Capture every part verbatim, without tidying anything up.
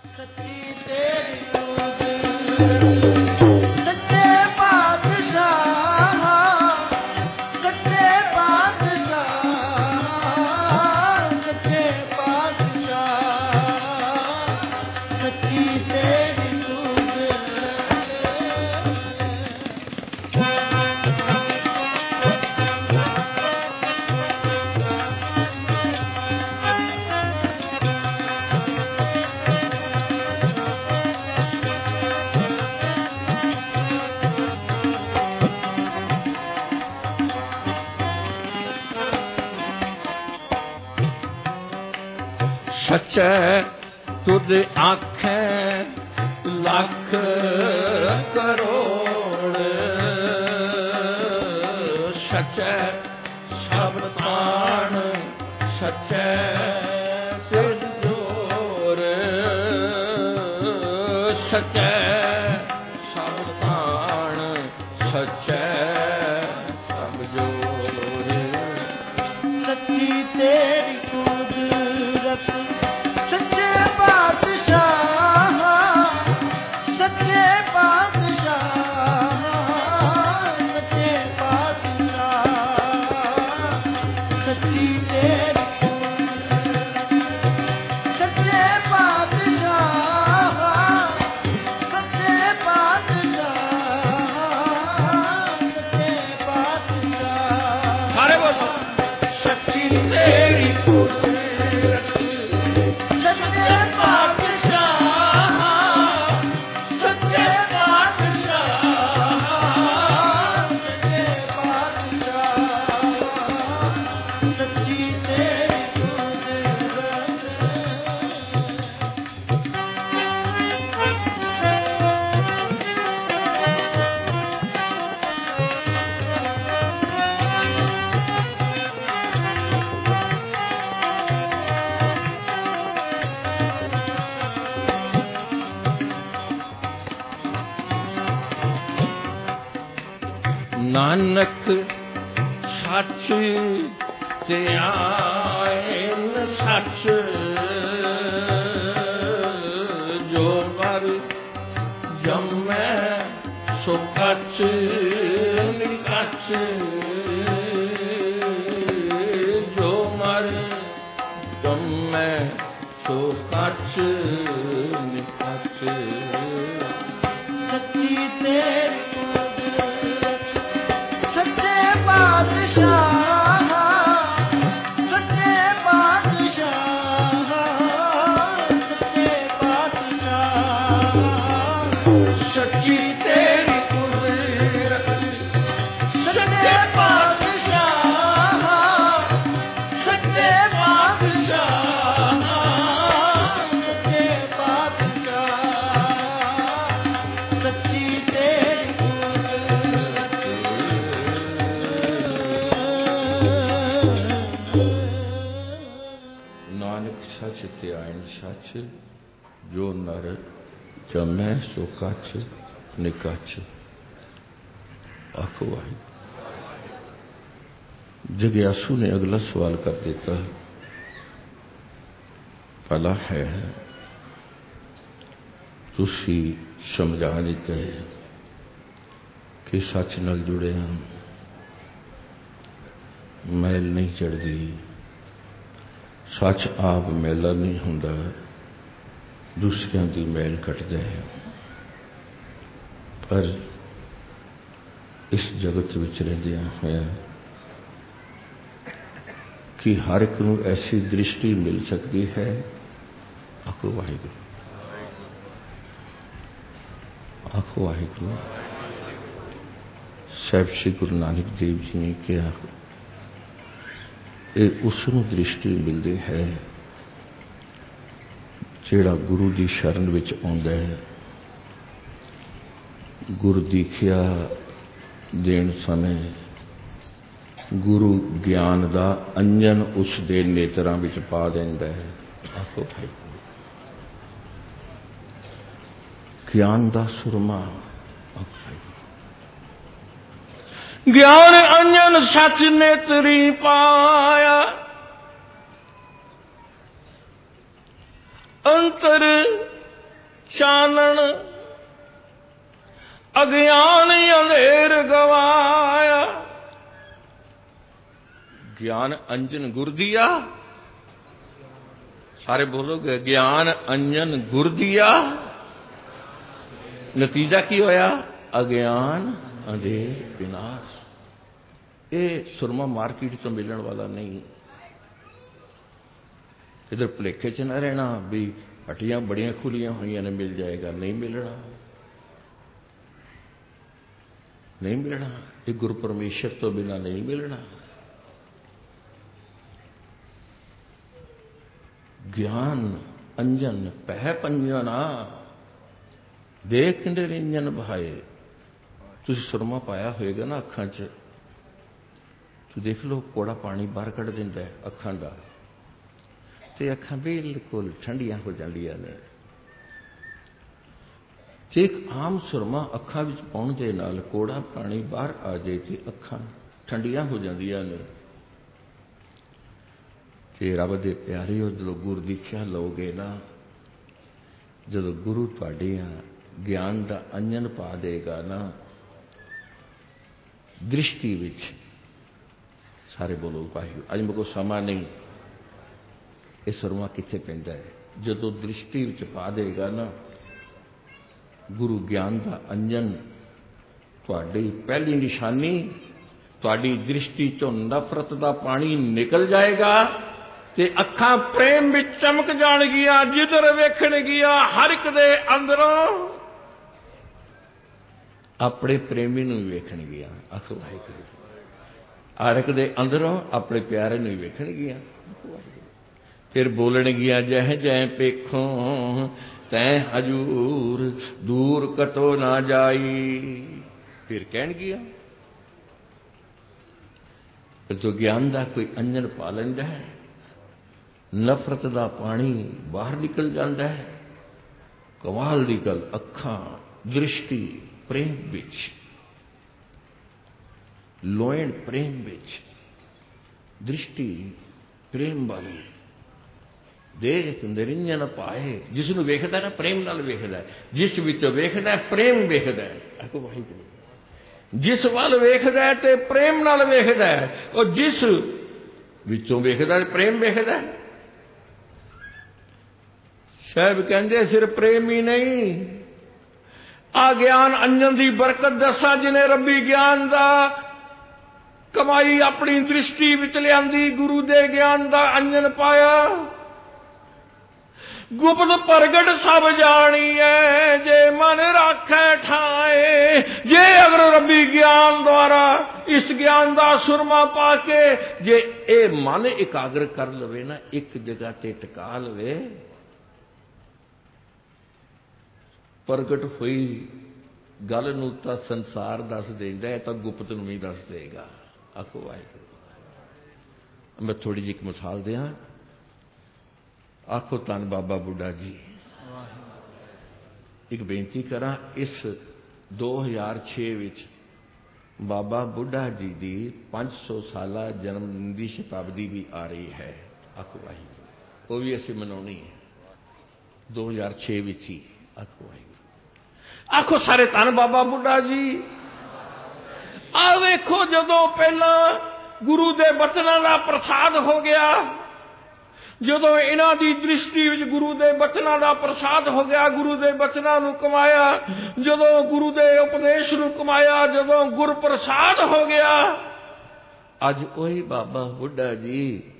ਸੱਚੈ ਤੁਧ ਆਖੈ ਲੱਖ ਕਰੋੜ, ਸੱਚੈ ਸਭ ਤਾਣ ਸੱਚੈ ਸਿਰ ਜੋਰ, ਸੱਚੈ ਸਭ ਤਾਣ ਸੱਚੈ ਸਭ ਜੋਰ, ਸੱਚੀ ਤੇਰੀ ਕੁਦਰਤ ਸੱਚੇ ਪਾਤਸ਼ਾਹ, ਸੱਚੇ ਪਾਤਸ਼ਾਹ, ਸੱਚੇ ਪਾਤਸ਼ਾਹ, ਸੱਚੀ ਤੇਰੀ ਸੱਚੇ ਪਾਤਸ਼ਾਹ, ਸੱਚੇ ਪਾਤਸ਼ਾਹ, ਸੱਚੇ ਪਾਤਸ਼ਾਹ, ਸਾਰੇ ਬੋਲੋ ਸੱਚੀ ਤੇਰੀ ਕੁਦਰਤ ਨਾਨਕ ਸੱਚ ਤੇ ਆਇਨ ਸੱਚ, ਜੋ ਮਰ ਜੰਮੈ ਸੋ ਕੱਚ ਨਿਕੱਚ, ਜੋ ਮਰ ਜੰਮੈ ਸੋ ਕੱਚ ਨਿਕੱਚ, ਸੱਚੀ ਤੇਰੀ ਸੱਚ, ਜੋ ਨਰ ਜੰਮੈ ਸੋ ਕੱਚ ਨਿਕੱਚ। ਆਖੋ ਵਾਹਿਗੁਰੂ। जग्यासु ने अगला सवाल कर देता, भला है तुसी समझा दिता है कि सच नाल जुड़े हैं, मैल नहीं चढ़ती, सच आप मैला नहीं हुंदा, दूसरियां दी मैल कटदा है। पर इस जगत विच रहिंदियां होइयां कि हर एक नूं ऐसी दृष्टि मिल सकती है। आखो वाहिगुरू, आखो वाहिगुरू। साहिब श्री गुरु नानक देव जी ने कहा, ये उसनूं दृष्टि मिलती है जिहड़ा गुरु की शरण विच आउंदा है, गुरु दीखिया देण समय गुरु ज्ञान का अंजन उसके नेत्रां विच पा देंदा है। आखो भाई, ज्ञान का सुरमा, ज्ञान अंजन सच नेत्री पाया, अंतर ਚਾਨਣ ਅਗਿਆਨ ਅੰਧੇਰ ਗਵਾਇਆ। ਗਿਆਨ ਅੰਜਨ ਗੁਰ ਦੀਆ, ਸਾਰੇ ਬੋਲੋਗੇ ਗਿਆਨ ਅੰਜਨ ਗੁਰ ਦੀਆ। ਨਤੀਜਾ ਕੀ ਹੋਇਆ? ਅਗਿਆਨ ਅੰਧੇਰ ਵਿਨਾਸ਼। ਇਹ ਸੁਰਮਾ ਮਾਰਕੀਟ ਤੋਂ ਮਿਲਣ ਵਾਲਾ ਨਹੀਂ। इधर भुलेखे च न रहना भी हट्टियां बड़ियां खुलियां हुई ने मिल जाएगा, नहीं मिलना, नहीं मिलना। ये गुरु परमेश्वर तो बिना नहीं मिलना। ज्ञान अंजन पह पंजना देख निरंजन भाए। तुसी सुरमा पाया होएगा ना अखां च, तू देख लो कोड़ा पानी बाहर कढ़ दिंदा है अखां दा, ते अखां बिल्कुल ठंडियां हो जांदियां ने। जे एक आम सुरमा अखां विच पाउण दे नाल कोड़ा पानी बाहर आ जाए ते अखां ठंडियां हो जांदियां ने। ते रब दे प्यारे, जदों गुर दीक्षा लओगे ना, जदों गुरु तुहाडियां ज्ञान दा अंजन पा देगा ना दृष्टि विच, सारे बोलो वाहिगुरू। अज मेरे को समा नहीं, ये सुरमा कित्थे पैंदा है। जदों दृष्टि विच पा देगा ना गुरु ज्ञान दा अंजन, तुहाडी पहली निशानी, तुहाडी दृष्टि चों नफरत दा पानी निकल जाएगा ते अखां प्रेम विच चमक जाणगियां। जिधर वेखणगियां हर एक दे अंदरों अपने प्रेमी नूं वेखणगियां। आखो वाहिगुरू। हर एक दे अंदरों अपने प्यारे नूं वेखणगियां। फिर बोलणगियां जह जह पेखों तैं हजूर दूर कतो ना जाई। फिर कहणगियां, फिर जो ज्ञान दा कोई अंजन पा लैंदा है, नफरत दा पानी बाहर निकल जाता है। कमाल दी गल, अखां दृष्टि प्रेम विच, लोयण प्रेम विच, दृष्टि प्रेम वाली, देख निरंजन पाए। जिसनूं वेखदा ना प्रेम नाल वेखदा है, जिस विचों वेखदा है प्रेम वेखदा है। आखो वाहिगुरू। जिस वाल वेखदा है ते प्रेम नाल वेखदा है, और जिस विचों वेखदा है प्रेम वेखदा है। साहब कहंदे सिर्फ प्रेम ही नहीं, आ ज्ञान अंजन दी बरकत दसा जिन्हें रब्बी ज्ञान दा कमाई अपनी दृष्टि विच लियांदी, गुरु दे ज्ञान दा अंजन पाया। गुप्त प्रगट सब जानी है, जे मन राखै ठाए। जे अगर रब्बी ज्ञान द्वारा इस ज्ञान दा सुरमा पाके जे ए मन एकाग्र कर लवे ना, एक जगह ते टिका लवे, प्रगट हुई गल नूं तां संसार दस देंदा है, तां गुप्त नूं भी दस देगा। आखो वाहिगुरू। मैं थोड़ी जी एक मिसाल दियां। आखो धन बाबा बुढ़ा जी। एक बेनती करा, इस दो हज़ार छे विच बाबा बुढ़ा जी की पांच सौ साला जन्म की शताब्दी भी आ रही है। आखो वाहिगुरू। वो भी असीं मनाउणी है दो हज़ार छे विच ही। आखो वाहिगुरू। आखो सारे धन बाबा बुढ़ा जी। आ वेखो जदों पहला गुरु दे बचनां दा प्रसाद हो गया, जदों इन्हां दी दृष्टि विच गुरु दे बचनां दा प्रसाद हो गया, गुरु दे बचनां नूं कमाया, जदों गुरु दे उपदेश नूं कमाया, जदों गुर प्रसाद हो गया, अज वही बाबा बुढ़ा जी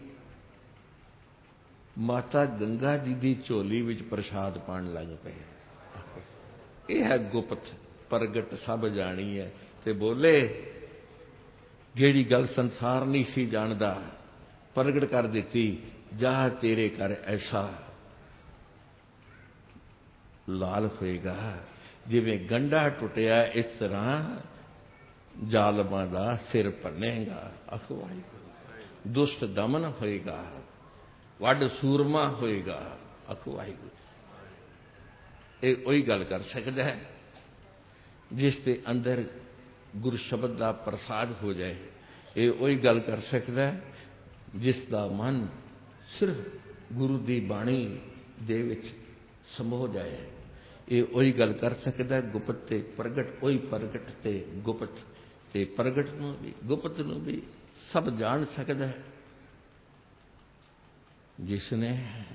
माता गंगा जी दी झोली विच प्रसाद पाण लग पे। यह है गुप्त प्रगट सब जानी है। ते बोले जेड़ी गल संसार नहीं सी जानदा प्रगट कर दिती, जा तेरे कर ऐसा लाल होएगा जिवें गंढा टुटिया, इस तरह जालमां दा सिर भन्नेगा। आखो वाहिगुरू। दुष्ट दमन होएगा, वड सूरमा होएगा। आखो वाहिगुरू। ये वही गल कर सकता है जिस दे अंदर गुरु शब्द का प्रसाद हो जाए। ये वही गल कर सकता है जिसका मन सिर्फ गुरु की बाणी दे विच समो जाए। ये वही गल कर सकता है, गुप्त ते प्रगट, वही प्रगट ते गुप्त ते प्रगट नूं भी गुप्त नूं भी सब जान सकता है जिसने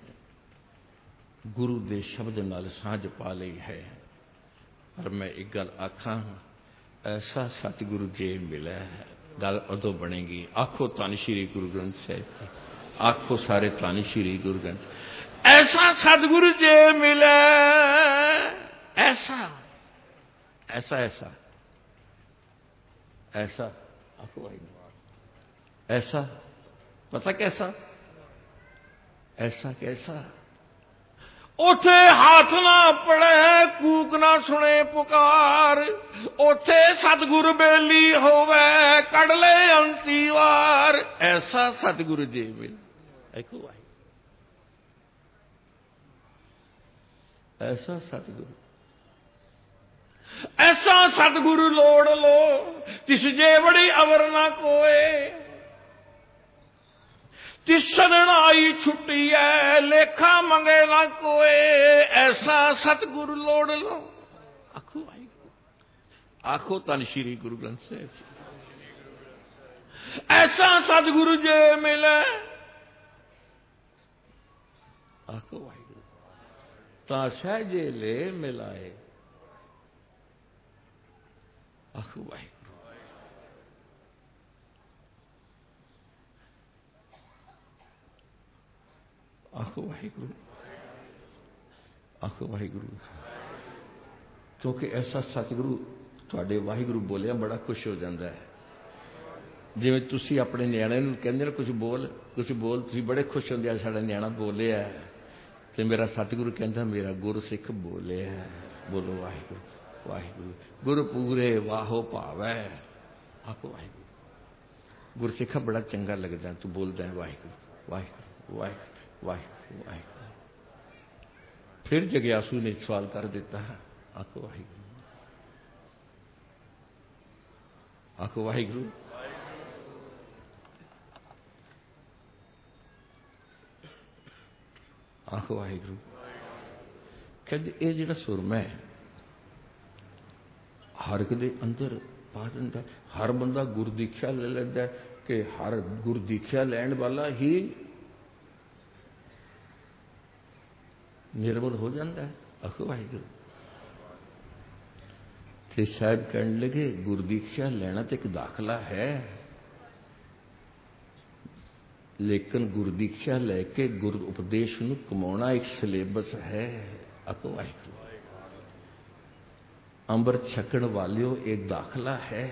गुरु दे शब्द नाल सांझ पा ली है। पर मैं एक गल आखां, ऐसा सतगुरु जे मिला है, गल उदों बनेगी। आखो धन श्री गुरु ग्रंथ साहिब, आखो सारे धन श्री गुरु ग्रंथ। ऐसा सतगुरु जे मिला, ऐसा ऐसा ऐसा ऐसा आखो भाई, ऐसा पता कैसा, ऐसा कैसा उथे हाथ ना पड़े, कूक ना सुने पुकार, उथे सतगुरु बेली होवे, कड़ ले अंती वार। ऐसा सतगुरु जी मिल, देखो भाई, ऐसा सतगुरु, ऐसा सतगुरु लोड़ लो, तिस जे बड़ी अवर ना कोए, तिस सदन आई छुट्टी है, लेखा मंगे ना कोए। ऐसा सतगुरु लोड़ लो, आखो भाई, आखो धन श्री गुरु ग्रंथ साहिब। ऐसा सतगुरु जे मिले, आखो भाई, ता सहजे ले मिलाए, आखो भाई, आखो वाहिगुरु, आखो वाहिगुरु। क्योंकि ऐसा सतगुरु तुहाडे वाहिगुरु बोलिया बड़ा खुश हो जाता है। जिवें तुसीं अपने न्याणे नूं कहंदे हो कुछ बोल कुछ बोल, तुसीं बड़े खुश होंदे, साडा न्याणा बोलिया ते मेरा सतगुरु कहंदा मेरा गुरसिख बोलिया। बोलो वाहिगुरु वाहिगुरु। गुरु पूरे वाहो भावै, आखो वाहिगुरु। गुरसिखा बड़ा चंगा लगदा, तू बोलदा है वाहिगुरु वाहिगुरु वाहिगुरु वाहिगुरु वाहिगुरु। फिर जग्यासू ने सवाल कर दिता, आखो वाहिगुरु, आखो वाहिगुरु। आखो वाहिगुरु। कहते ये जिहड़ा सुरमा है हर एक दे अंदर पा दिंदा। हर बंदा गुर दीक्षा ले लैंदा कि हर गुर दीक्षा लैण वाला ही निर्मल हो जाता है। आखो वाहिगुरु। ते साहब कहने लगे गुर दीक्षा लेना तो एक दाखला है, लेकिन गुर दीक्षा लैके गुर उपदेश नूं कमाउणा एक सिलेबस है। आखो वाहिगुरु। अंमृत छकण वालियो एक दाखला है,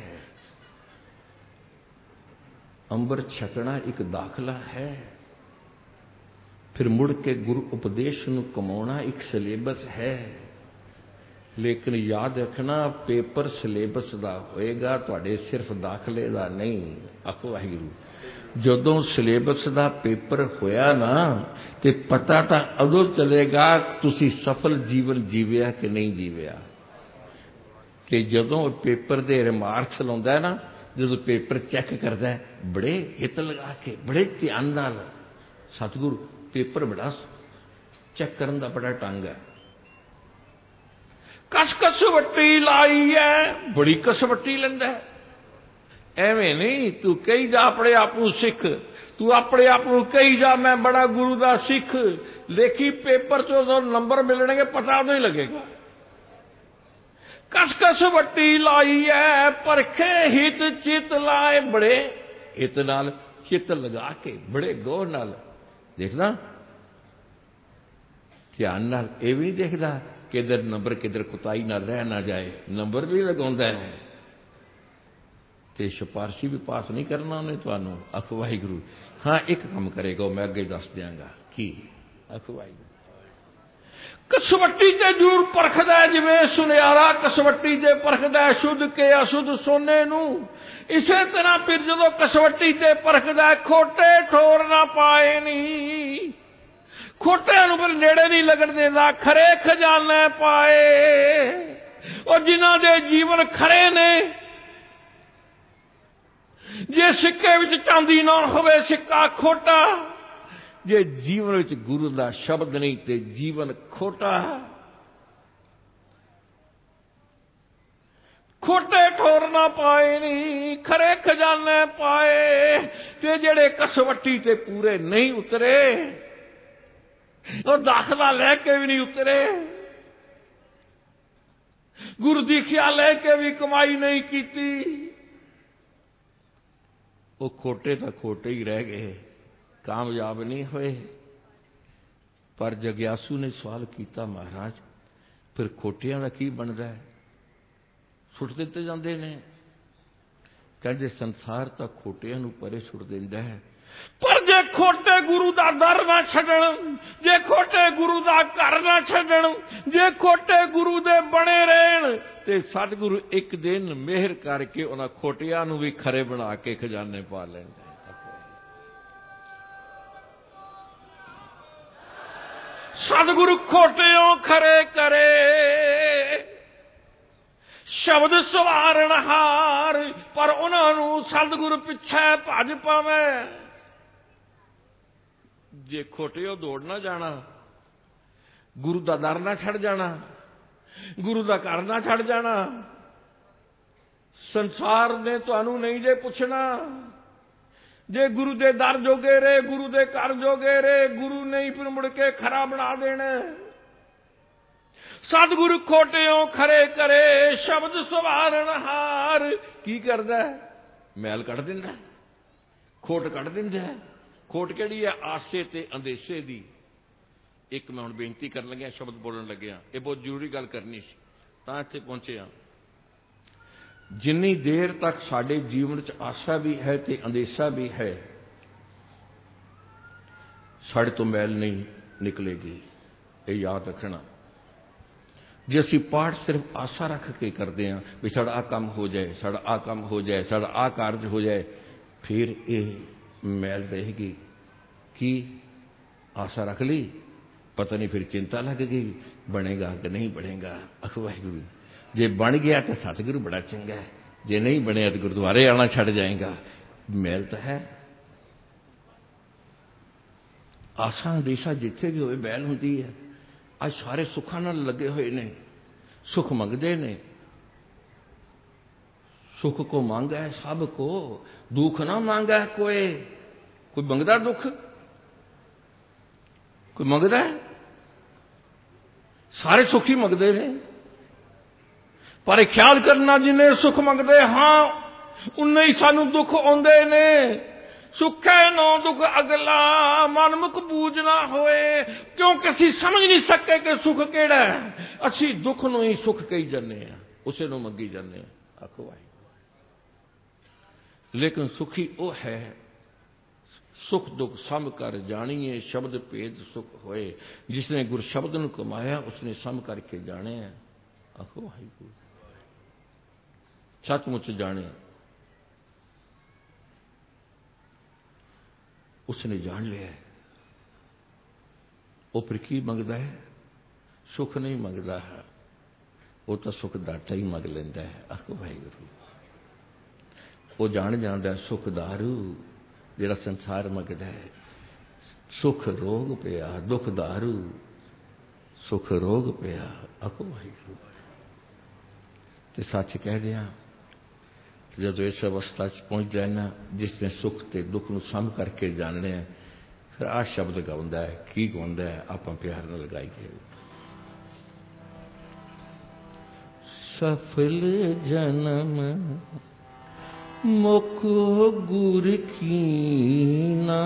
अंमृत छकना एक दाखला है, फिर मुड़ के गुरु उपदेश नूं कमाउणा एक सिलेबस है। लेकिन याद रखना पेपर सिलेबस दा होएगा, तुहाडे सिर्फ दाखले दा नहीं। आखो वाहिगुरु। जदों सिलेबस दा पेपर होया ना ते पता तां उदों चलेगा तुसीं सफल जीवन जीविया कि नहीं जीविया। कि जदों पेपर दे रिमार्क्स लाउंदा है ना, जदों पेपर चैक करदा है बड़े हित लगा के बड़े ध्यान नाल, सतगुरु पेपर बड़ा चैक करन दा बड़ा ढंग है। कस कसवट्टी लाई है, बड़ी कसवट्टी लैंदा है। एवें नहीं तू कही जा अपने आप नूं सिख, तू अपने आप नूं कही जा मैं बड़ा गुरु दा सिख, लेखी पेपर चों जो नंबर मिलणगे पता नहीं लगेगा। कस कसवट्टी लाई है, परखे हित चित लाए, बड़े हित नाल चित लगा के बड़े गौर नाल देखना, ध्यान नाल। ये भी नहीं देखता किधर नंबर किधर कुताई ना रह ना जाए, नंबर भी लगाउंदा है ते सिफारशी भी पास नहीं करना उन्हें तुहानू। आखो वाहिगुरु। हाँ एक काम करेगा मैं अगे दस दियांगा की। आखो वाहिगुरु। कसवट्टी ते जरूर परखदा जिवें सुनियारा कसवट्टी ते परखदा शुद्ध के अशुद्ध सोने नू, इसे तरह फिर जदों कसवट्टी ते परखदा खोटे ठोर ना पाए नहीं, खोटे नूं फिर नेड़े नहीं लगन देंदा, खरे खजाने पाए। और जिन्हां दे जीवन खरे ने, जे सिक्के विच चांदी ना होवे सिक्का खोटा, जे जीवन विच गुरु दा शब्द नहीं ते जीवन खोटा। खोटे ठोर ना पाए नहीं, खरे खजाने पाए, ते जेड़े कसवट्टी ते पूरे नहीं उतरे और दाखला लेके भी नहीं उतरे, गुरु दीखिया लेके भी कमाई नहीं की, वो खोटे तो खोटे ही रह गए, कामयाब नहीं हुए। पर जग्यासू ने सवाल किया, महाराज फिर खोटियां का की बनता है? सुट दिते जाते ने। कहते संसार तो खोटियां नूं परे सुट दिंदा है, पर जे खोटे गुरु दा दर ना छड्डण, जे खोटे गुरु दा घर ना छड्डण, जे खोटे गुरु दे बने रहण, ते सतगुरु एक दिन मेहर करके उन्हां खोटियां नूं भी खरे बना के खजाने पा लैंदा। सतगुरु खोटियों खरे करे, शब्द सवारण हार, पर उन्होंने सतगुरु पिछे भज पावे। जे खोटियों दौड़ना जाना, गुरु दा दर ना छड़ जाना, गुरु दा घर ना छड़ जाना, संसार ने तुहानू नहीं जे पुछना। जे गुरु दे दर जोगे रे, गुरु दे घर जोगे रे, गुरु नहीं फिर मुड़ के खरा बना देना। सतगुरु खोटियों खरे करे, शब्द सवारण हार। की करदा है? मैल कढ़ दिंदा, खोट कढ़ दिंदा। खोट किहड़ी है? आसे ते अंदेशे दी। एक मैं हुण बेनती करन लग्या, शब्द बोलण लग्या, ये बहुत जरूरी गल करनी सी, तां इत्थे पहुंचे हां। जिन्नी देर तक साडे जीवन च आशा भी है ते अंदेशा भी है, साडे तो मैल नहीं निकलेगी। ये याद रखना। जे असीं पाठ सिर्फ आशा रख के करते हैं भी साडा आ काम हो जाए, साडा आ काम हो जाए, साडा आ कारज हो जाए, फिर ये मैल रहेगी। कि आशा रख ली, पता नहीं फिर चिंता लग गई बनेगा कि नहीं बनेगा। आखो वाहिगुरू, जे बन गया तो सतगुरु बड़ा चंगा है, जे नहीं बने तो गुरुद्वारे आना छड़ जाएगा। मैल तो है। आशा अंदेशा जिथे भी होए मैल होंदी है। आज सारे सुखां नाल लगे हुए ने, सुख मंगदे ने। सुख को मांगा है सब को, दुख ना मांगा है कोई। कोई मंगदा दुख? कोई मंगदा है? सारे सुख ही मंगदे ने। पर ख्याल करना, जिन्हें सुख मंगदे हां उन्ने ही सानू दुख आउंदे ने। सुख है नौ दुख अगला, मन मुख बूझना होए। क्योंकि असी समझ नहीं सके कि सुख केड़ा है, असी दुख नूं ही सुख कही जाने हैं, उसे नूं मंगी जाने हैं। आखो भाई, लेकिन सुखी वो है सुख दुख सम कर जानिए, शब्द भेद सुख होए। जिसने गुर शब्द नूं कमाया उसने सम करके जाने हैं। आखो भाई, सचमुच जाने, उसने जान लिया है। वो फिर की मंगदा है? सुख नहीं मंगदा है, वो तो सुख दाता ही मंग लेंदा है। आखो वाहिगुरू, वो जान जांदा सुख दारू जिहड़ा संसार मंगदा है। सुख रोग पिया, दुख दारू, सुख रोग पिया। आखो वाहिगुरू, ते सच कह दिया। जब इस अवस्था पहुंच जाए ना, जिसने सुख ते दुख नूं सम करके जानने, फिर आ शब्द गाउंदा है। की गाउंदा है? आपां प्यार नाल गाईए। सफल जन्म मोको गुर कीना,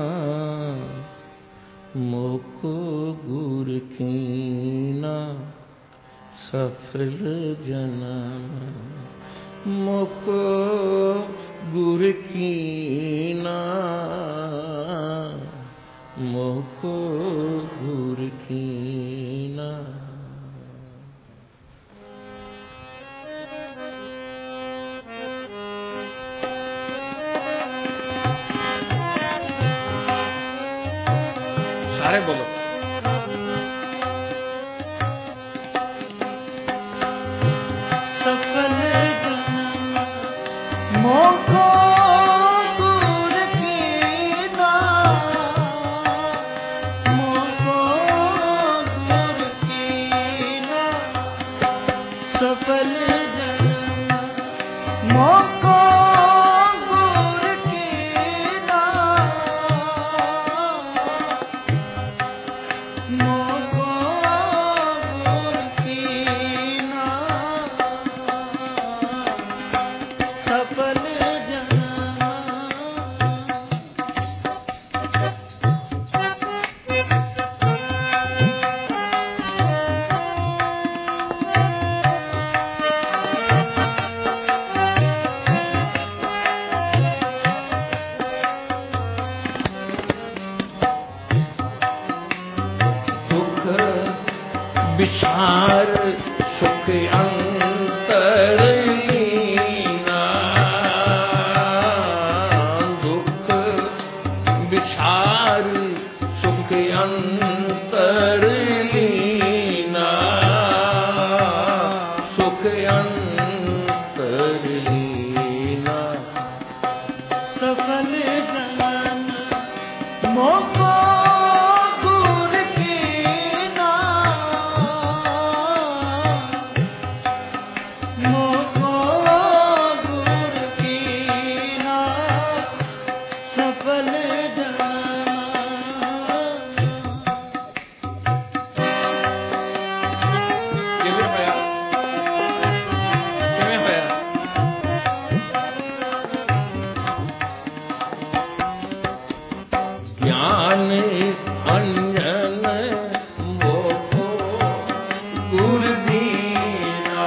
मोको गुर कीना। सफल जन्म मोको गुर कीना, मोको गुर कीना। सारे बोलो। सफल मोको गुर कीना, मोको गुर कीना। सफल जन्म विसार सुख अंतर लीना दुख विसार सुख अंतर लीना सुख अंतर लीना सफल जन्म मोको गुर कीना मोको गुर कीना सफल जन्म किवें होया किवें होया ज्ञान अंजन मोको गुर दीना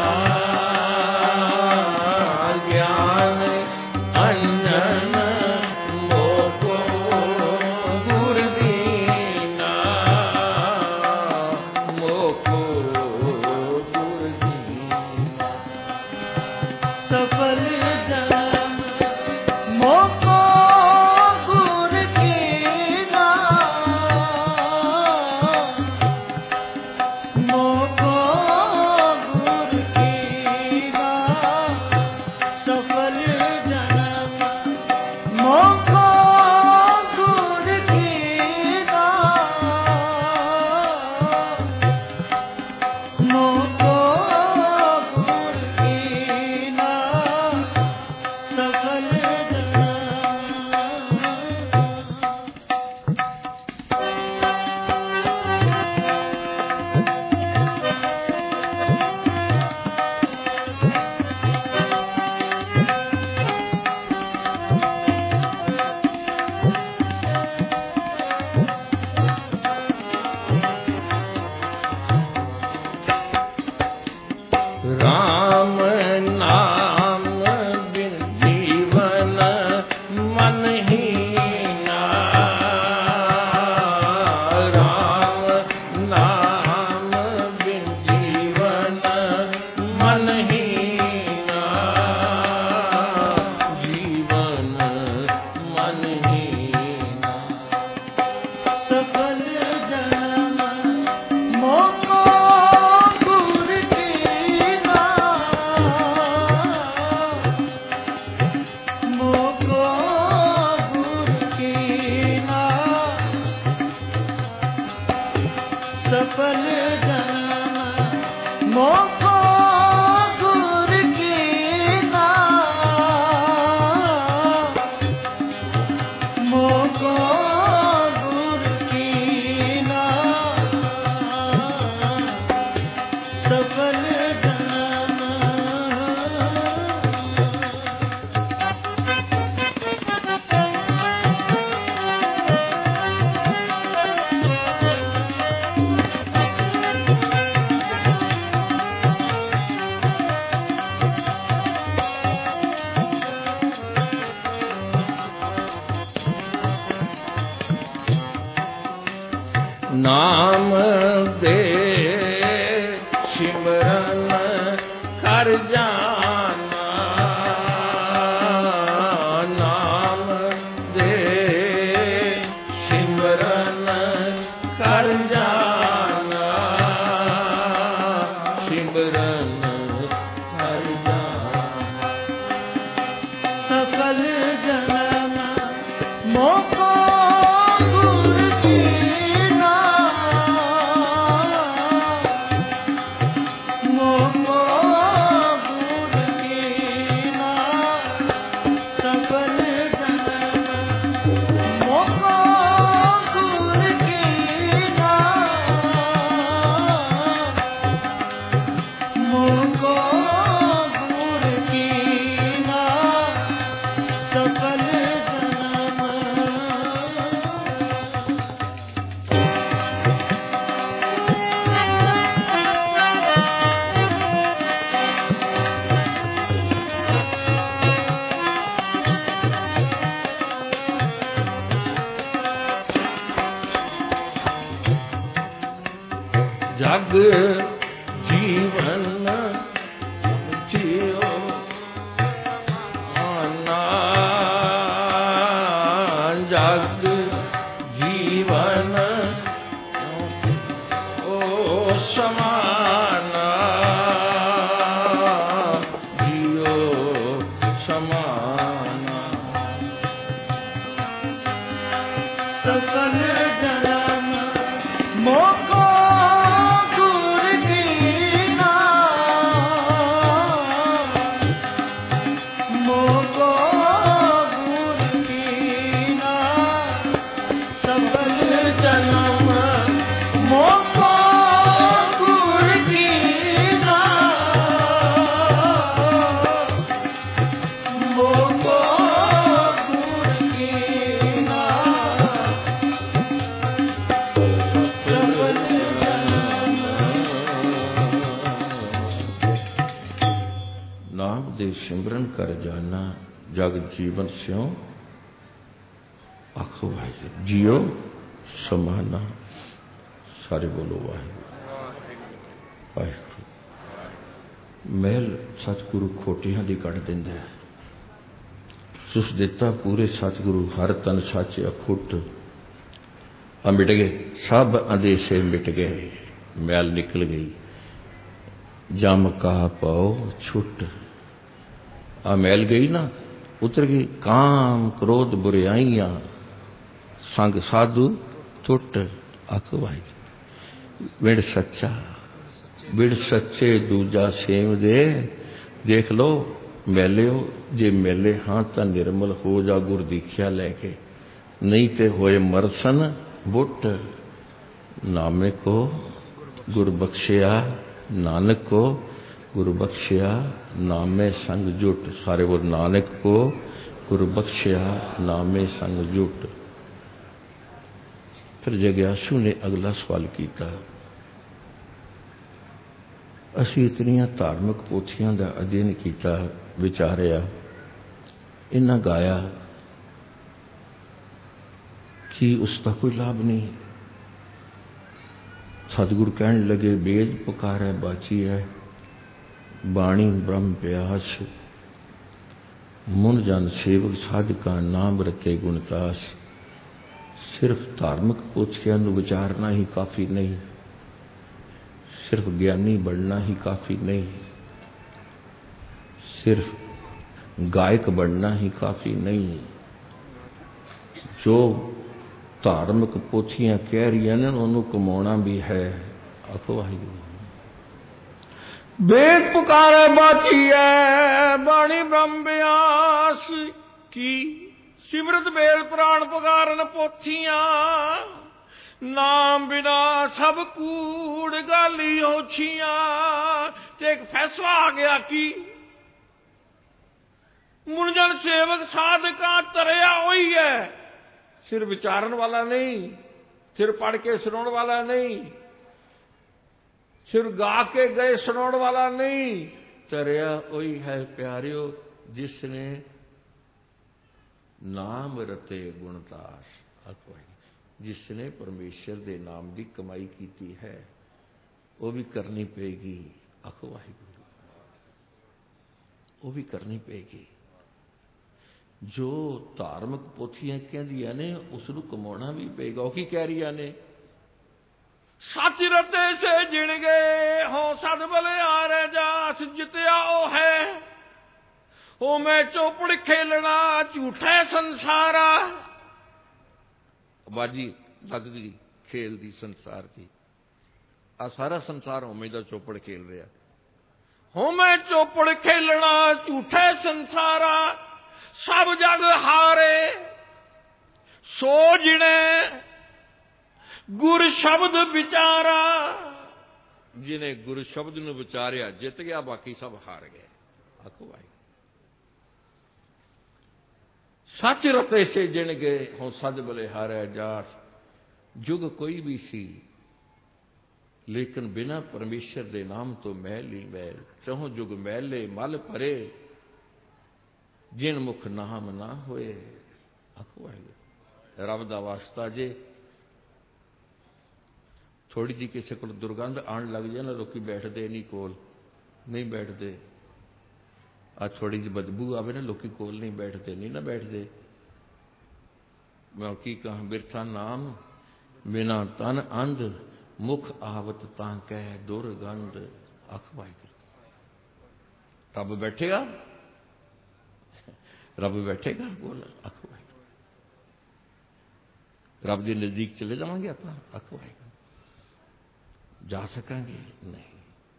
ज्ञान अंजन मोको गुर दीना मोको गुर दीना सफल जन्म मोको गुर कीना मोको गुर कीना सफल जन्म मोको गुर कीना मोको गुर कीना सफल जन्म राम नाम बिन जीवन मन हीना राम नाम बिन जीवन मन हीना जीवन मन हीना सफल जन्म मोको गुर कीना मोको गुर कीना सफल जन्म मोको गुर कीना मोको गुर कीना सफल जन्म नाम दे सिमरन कर जाना नाम दे सिमरन कर जाना सिमरन कर जाना सफल जन्म मोको गुर कीना मोको जग जीवन जियो आना, जग जीवन ओ समाना, जियो समाना। सकल जन्म मोको गुर दीना, मोको गुर दीना। सकल जन्म मोको गुर दीना, मोको गुर दीना। नाम दे सिमरन कर जाना, जग जीवन स्यों आखो वाहिगुरू, जियो समाना। सारे बोलो वाहिगुरू वाहिगुरू। महल सतगुरु खोटियां दी कढ़ दिंदा है, सुस दिता पूरे सतगुरु हर तन सच अखुट। आ मिट गए सब अंदेशे मिट गए, मैल निकल गई जम का पाओ छुट। आ मैल गई ना, उतर गई काम क्रोध बुराइयां, संग साधु टुट। आखो भाई विड़ सच्चा विड़ सच्चे दूजा सेम दे। देख लो मैले हो, जे मैले हाँ तो निर्मल हो जा गुर दीख्या लैके, नहीं ते होए मरसन बुट। नामे को गुर बख्शिया, नानक को गुरु बख्शिया, नामे संग जुट। सारे वो नानक को गुरु बख्शिया, नामे संग जुट। फिर जग्यासु ने अगला सवाल किया, असी इतनिया धार्मिक पोथियां का अध्ययन किया, विचारिया, इन्ना गाया कि उसका कोई लाभ नहीं। सतगुरु कहने लगे बेद पुकार है बाची है, बाणी ब्रह्म प्यास। मुन जन सेवक साधका नाम रते गुणतास। सिर्फ धार्मिक पोथियां नूं विचारना ही काफी नहीं, सिर्फ ज्ञानी बनना ही काफी नहीं, सिर्फ गायक बनना ही काफी नहीं। जो धार्मिक पोथियां कह रही हैं उन्होंने कमाना भी है। आखो वाहिगुरू। वेद पुकारे बाची है, बाणी ब्रह्म व्यास की। सिमरत बेल प्राण पुकारन पोथियां, नाम बिना सब कूड़ गाली होछियां। ते एक फैसला आ गया कि मुनजन सेवक साधका तरया वही है, सिर विचारन वाला नहीं, सिर पढ़ के सुनाने वाला नहीं, सिर गा के गए सुनाने वाला नहीं। तरया वही है प्यारियो जिसने नाम रते गुणतास। जिसने परमेश्वर के नाम की कमाई की है वो भी करनी पेगी। आखो वाहिगुरू, वो भी करनी पेगी। जो धार्मिक पोथियां कहदियां ने उसनूं कमाना भी पेगा। वो की कह रही ने, सच रते से जिण गए हो सद बले आ रह जास। जितया ओ है ओ मैं चौपड़ खेलना झूठा संसारा। बाजी लग गई खेल दी संसार की। आ सारा संसार होमे दा चौपड़ खेल रहा। हो मैं चौपड़ खेलना झूठे संसारा। सब जग हारे सो जिने गुर शब्द विचारा। जिन्हें गुरु शब्द न विचारिया जित गया, बाकी सब हार गए। आखो भाई सच रते से जिन गए हों सद बले हारे जास। जुग कोई भी सी लेकिन बिना परमेश्वर के नाम तो मैल ही मैल। चौं जुग मैले मल भरे जिन मुख नाम ना होए। आखो रब दा वास्ता जे थोड़ी जी किसी को दुर्गंध आन लग जाए ना, लोग बैठते नहीं कोल, नहीं बैठते। आ थोड़ी जी बदबू आवे ना, लोग कोल नहीं बैठते, नहीं ना बैठते। मैं की कहा, बिरथा नाम बिना तन अंध, मुख आवत ता कह दुर्गंध। अख वाहिगुरू, रब बैठेगा, रब बैठेगा बोल। अख वाहिगुरू, रब के नजदीक चले जावांगे आप, अख वाहिगुरू, जा सकांगे नहीं।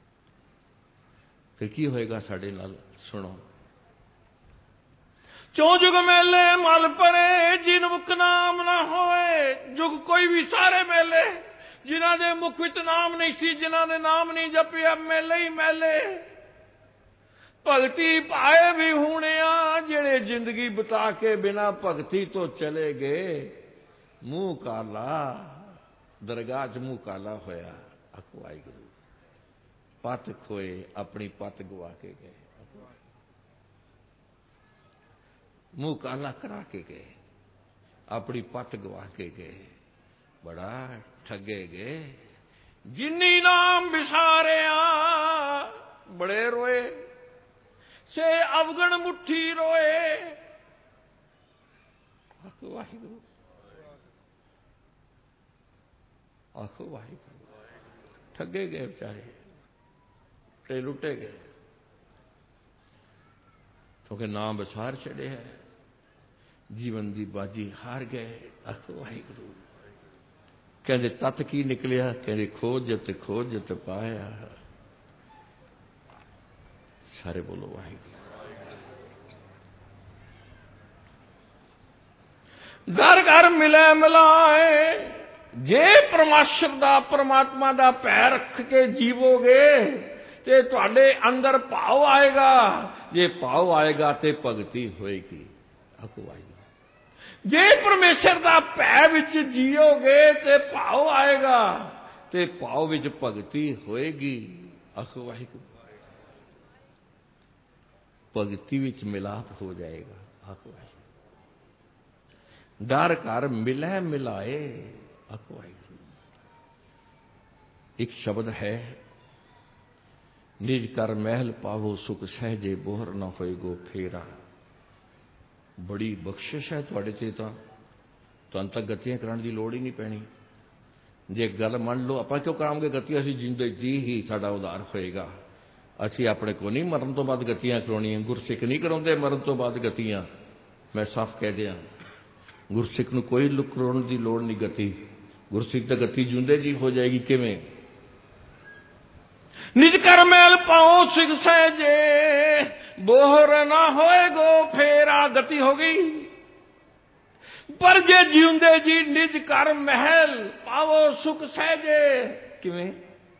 फिर की होएगा साडे नाल, सुनो। चौ जुग मेले मल परे, जिन मुख नाम ना होए। जुग कोई भी सारे मेले, जिन्हां दे मुख विच नाम नहीं सी, जिन्हां ने नाम नहीं जपिया, मेले ही मेले। भगती पाए भी होने आ, जेड़े जिंदगी बिता के बिना भगती तो चले गए। मुंह काला, दरगाह च मुंह काला होया। अख वाहिगुरू, पत खोए, अपनी पत गवा के गए। मुंह काला करा के गए, अपनी पत गवा के गए। बड़ा ठगे गए। जिन्नी नाम बिसारिया, बड़े रोए, से अवगण मुट्ठी रोए। आख वाहिगुरू, आख वाहिगुरू, ठगे गए बेचारे, ते लुटे गए, क्योंकि नाम बसार चढ़े है, जीवन की बाजी हार गए। आख वाहिगुरू, कहते तत की निकलिया, कहते खोजत खोजत पाया। सारे बोलो वाहिगुरू। घर घर मिले मिलाए, जे परमात्मा दा परमात्मा दा पैर रख के जीवोगे ते तुहाडे अंदर भाव आएगा। जे भाव आएगा ते भगती होएगी। आखो वाहिगुरू, जे परमेश्वर दा भै विच जीओगे ते भाव आएगा, ते भाव विच भगती होएगी। आखो वाहिगुरू, भगती विच मिलाप हो जाएगा। आखो वाहिगुरू, डर घर मिलै मिलाए। आखो वाहिगुरू, एक शब्द है, निज कर महल पावो सुख सहजे, बोहर न होएगो फेरा। बड़ी बख्शिश है तुहाडे ते, तां तुहानूं तां गतियां कराउण दी लोड़ ही नहीं पैनी। जे गल मान लो, आपां क्यों करांगे गतियां, असीं जिंदे जी ही साडा उद्धार होएगा। असीं अपने को नहीं मरण तो बाद गतियां कराउणियां, गुरसिख नहीं कराउंदे मरण तो बाद गतियां। मैं साफ कह दियां, गुरसिख नूं कोई कराउण दी लोड़ नहीं गति। गुरसिख तां गति जिंदे जी हो जाएगी। किवें? निज कर मैल पाओ सिख सहजे, बोहर ना होएगो फेरा। गति हो गई। पर जे जिउंदे जी निज कर महल पावो सुख सहजे। किवें?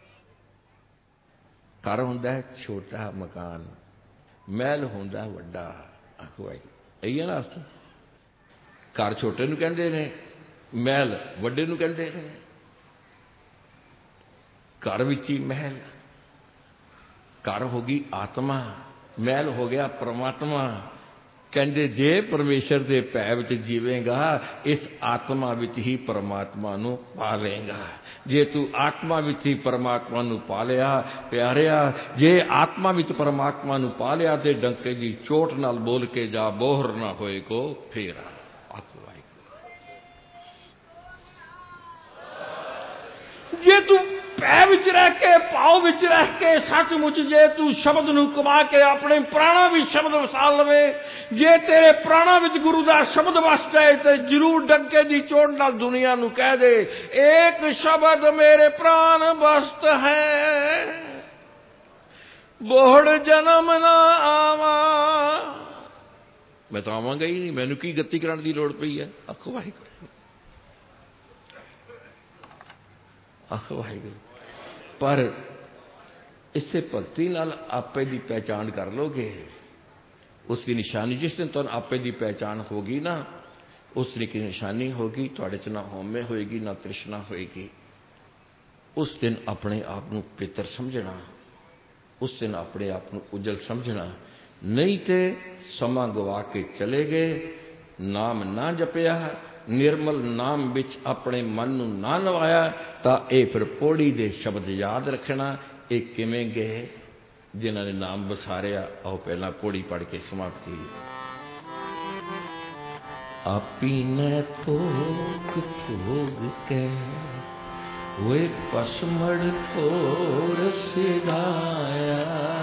घर हुंदा है छोटा मकान, महल हुंदा वड्डा। आखो भाई यही है ना अर्थ। घर छोटे नूं कहंदे ने, महल वड्डे नूं कहंदे ने। घर विच ही महल, घर होगी आत्मा, महल हो गया परमात्मा। कहते जे परमेश्वर के भै विच जीवेगा, इस आत्मा विच ही परमात्मा नूं पा लेगा। जे तू आत्मा विच ही परमात्मा नूं पा लिया प्यारिया, जे आत्मा विच परमात्मा नूं पा लिया ते डंके दी चोट नाल बोल के जा, बोहर ना होए को फेरा। आखो वाहिगुरू, जे तू भै विच रह के, भाव विच रह के, सचमुच जे तू शब्द नूं कमा के अपने प्राणा भी शब्द वसा लवे, जे तेरे प्राणा विच गुरु दा शब्द वस जाए तो जरूर डंके दी चोट नाल दुनिया नूं कह दे, एक शब्द मेरे प्राण वस्त है, बोहड़ जन्म ना आवा। मैं तो आवांगा ही नहीं, मैनू की गति कराने की लोड़ पई है। आखो वाहिगुरू, आखो वाहिगुरू। पर इससे भगती नाल आपे की पहचान कर लोगे, उसकी निशानी जिस दिन तुहानूं आपे की पहचान होगी ना, उस दिन की निशानी होगी, तुहाडे च ना होमे होएगी ना तृष्णा होएगी। उस दिन अपने आप नूं पितर समझना, उस दिन अपने आप नूं उजल समझना। नहीं तो समा गवा के चले गए, नाम ना जपिया, निर्मल नाम विच अपने मन नूं ना नवाया तां ये फिर पौड़ी दे शब्द याद रखना। ये किवें गए जिन्हां ने नाम बसारिया। आओ पहला पौड़ी पढ़ के समाप्ति। आपी ने भोग भोग के वे पसमड़ ठोर सिधाया,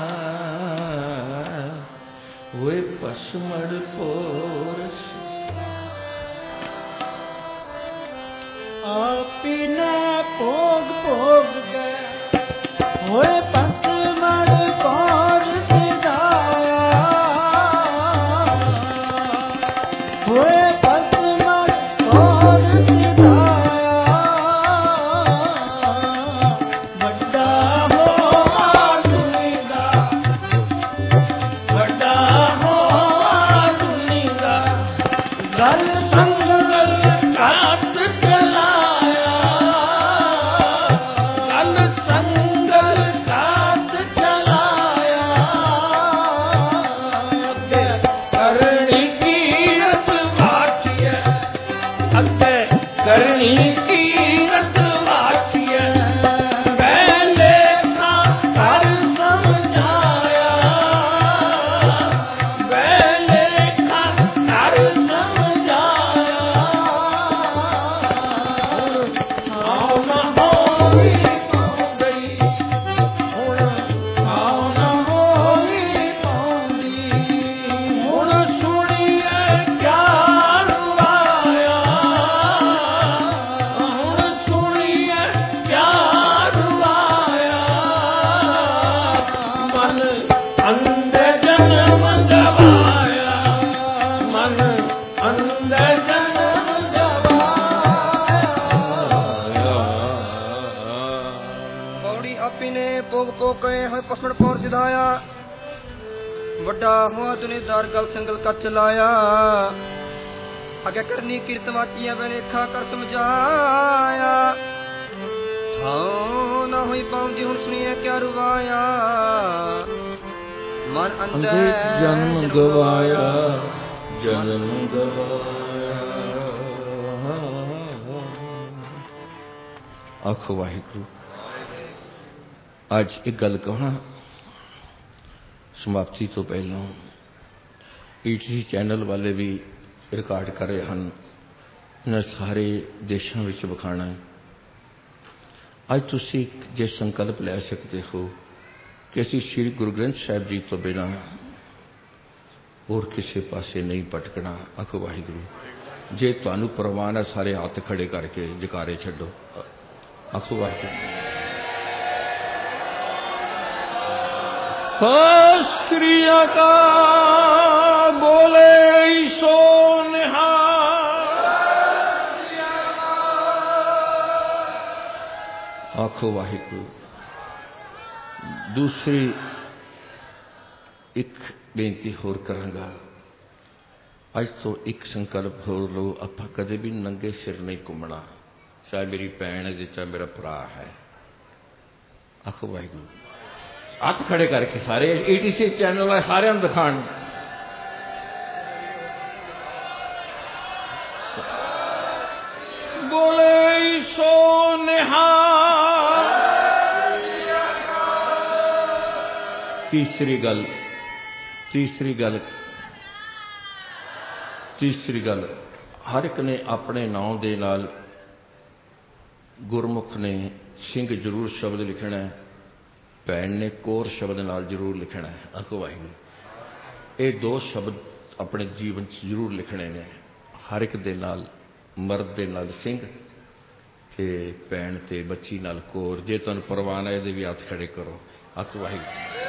वे पसमड़ ठोर आपी ने भोग भोग के वे पसमड़ ठोर सिधाया, वे पसमड़ ठोर सिधाया। बड़ा हो आदमी दा, बड़ा हो आदमी दा, गल संगल कात चलाया, गल संगल कात चलाया। अगे करनी कीरत वाचिए, अगे करनी कीरत वाचिए। पहले था कर समझाया, पहले था कर समझाया। आओ न होई पाउंदी, हुण आओ न होई पाउंदी। हुण सुणिए क्या रुआया, हुण सुणिए क्या रुआया। मन अंदर जन्म गवाया, मन अंदर जन्म गवाया। पौड़ी आपी ने भोग भोग गए होए पसमड़ पौर सिधाया। वड्डा हुआ दुनिदार गल संगल का चलाया। अगे करनी कीर्त वाचिया वे लेखा कर समझाया। थां ना हुई पाउंदी हुण सुनिए क्या रुवाया। मन अंदर अंदर जन्म गवाया, जन्म गवाया। आखो वाहिगुरू। अज एक गल कहा समाप्ति तो पहलों ईटीसी चैनल वाले भी रिकॉर्ड कर रहे हैं, इन्हें सारे देशों में विखाना है। अज तुसी जे संकल्प लै सकते हो कि असी श्री गुरु ग्रंथ साहिब जी तो बिना और किसी पासे नहीं भटकना। आखो वाहिगुरू। जे तुहानू परवान है सारे हाथ खड़े करके जकारे छड्डो। आखो वाहिगुरू। सत श्री अकाल बोले सो निहाल। आखो वाहिगुरू। दूसरी एक बेनती होर करांगा। अज तो एक संकल्प होर लो, आपां कदे भी नंगे सिर नहीं घूमना, चाहे मेरी भैन है चाहे मेरा भरा है। आखो वाहिगुरू। हाथ खड़े करके सारे ईटीसी चैनल वाले सारे दिखाण। बोले सो निहाल। तीसरी गल तीसरी गल तीसरी गल हर एक ने अपने नाम दे नाल गुरमुख ने सिंह जरूर शब्द लिखना है, भैन ने कोर शब्द नाल जरूर लिखना है। आखो वाहिगुरू। ये दो शब्द अपने जीवन जरूर लिखने ने, हर एक दे नाल, मर्द दे नाल सिंह ते भैन ते बच्ची नाल कोर। जे तुहानू परवान है इहदे भी हाथ खड़े करो। आखो वाहिगुरू।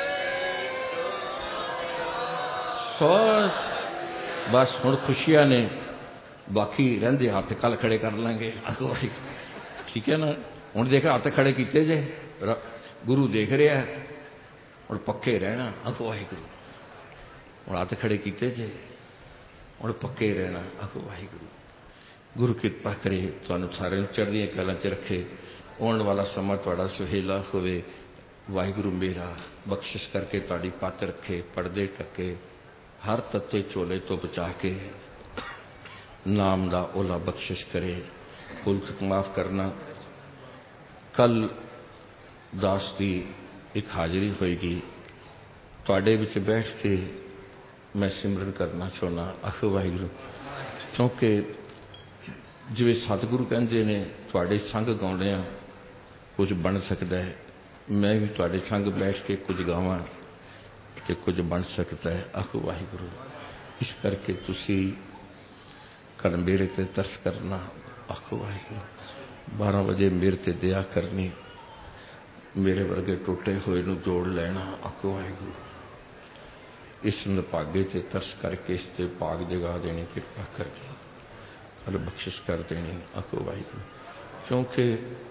सो बस हुण खुशियां ने, बाकी रहिंदे हाथ कल खड़े कर लेंगे। आखो वाहिगुरू। ठीक है ना। हुण देखो हाथ खड़े कीते जे, गुरु देख रहा है, और पक्के रहना। आखो वाहिगुरू। और हाथ खड़े कीते जे, और पक्के रहना। आखो वाहिगुरू। गुरु कृपा करे तुहानू सारे चढ़दियां कलां च रखे। आने वाला समा तुहाडा सुहेला होवे। वाहिगुरू मेरा बख्शिश करके तुहाडी पत रखे, पड़दे टके, हर तत्ते झोले तो बचा के नाम दा ओला बख्शिश करे। भुल चुक माफ करना। कल दास की एक हाजिरी होएगी, तुहाडे विच बैठ के मैं सिमरन करना चाहना। आख वाहिगुरू, क्योंकि जिवें सतगुरु कहंदे ने तुहाडे संग गाउंदियां कुछ बन सकता है, मैं भी तुहाडे संग बैठ के कुछ गावां ते कुछ बन सकता है। आख वाहिगुरू, इस करके तुसी कल मेरे ते तरस करना। आख वाहिगुरू, बारह बजे मेरे ते दया करनी, मेरे वर्गे टुटे हुए नूं जोड़ लेना। आख वाहिगुरू, इस निभागे से तरस करके इस ते भाग जगा देनी, कृपा करके कल बख्शिश कर देनी। आख वाहिगुरू, क्योंकि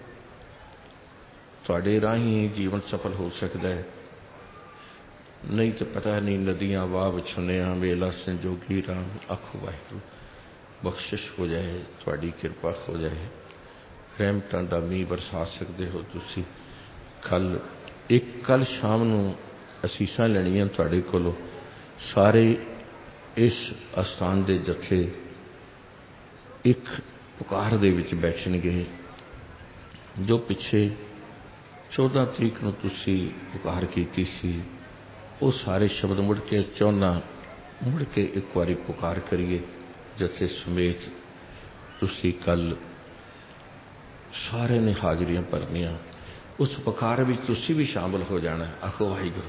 तुहाडे राही जीवन सफल हो सकता है, नहीं तो पता नहीं नदियां वाह विछुनिया वेला संजोगी राम। आख वाहिगुरू, बख्शिश हो जाए, तुहाडी कृपा हो जाए, रहमतां दा मींह बरसा सकते हो तुसी। कल एक कल शाम नूं असीसां लैणियां तुहाडे कोलों। सारे इस अस्थान दे जथे एक पुकार दे विच बैठणगे, जो पिछे चौदह तरीक नूं तुसी पुकार कीती सी, वो सारे शब्द मुड़ के चाहुंदा मुड़ के एक बारी पुकार करिए जथे समेत। तुसी कल सारे ने हाजरियां भरनियां, उस पुकार में तुसी भी शामिल हो जाना। आखो वाहिगुरू,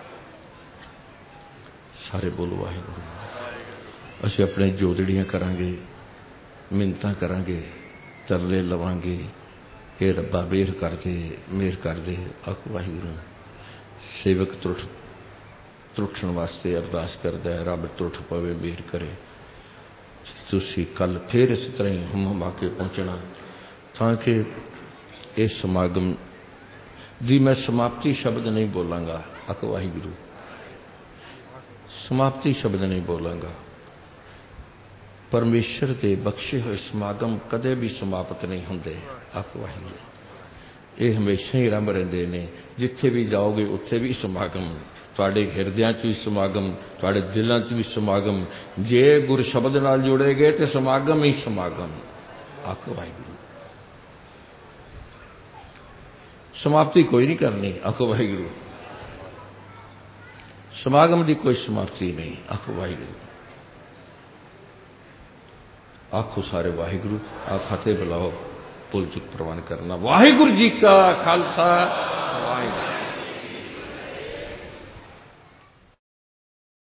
सारे बोलो वाहिगुरू। असीं अपने जोदड़ियां करांगे, मिन्नतां करांगे, तरले लवांगे कि रब्बा मेहर कर दे, मेहर कर दे। आखो वाहिगुरू, सेवक त्रुट त्रुटण वास्ते अरदास करदा है, रब त्रुट पवे, मेहर करे। तुसी कल फिर इस तरह ही हम हमा के पहुंचना, ताकि इस समागम दी मैं समाप्ति शब्द नहीं बोलांगा। आखो वाहिगुरू, समाप्ति शब्द नहीं बोलांगा। परमेश्वर के बख्शे हुए समागम कदे भी समाप्त नहीं होंदे। आखो वाहिगुरू, ये हमेशा ही रंभ रहिंदे ने। जिथे भी जाओगे उत्थे भी समागम, तुहाडे हिरदियां च भी समागम, तुहाडे दिलां च भी समागम। जे गुर शब्द नाल जुड़े गए तो समागम ही समागम। आखो वाहिगुरू, समाप्ति कोई नहीं करनी। आखो वाहिगुरू, समागम की कोई समाप्ति नहीं। आखो वाहिगुरू, आखो सारे वाहिगुरू। आप फतेह बुलाओ, भुल चुक प्रवान करना। वाहिगुरू जी का खालसा, वाहिगुरू।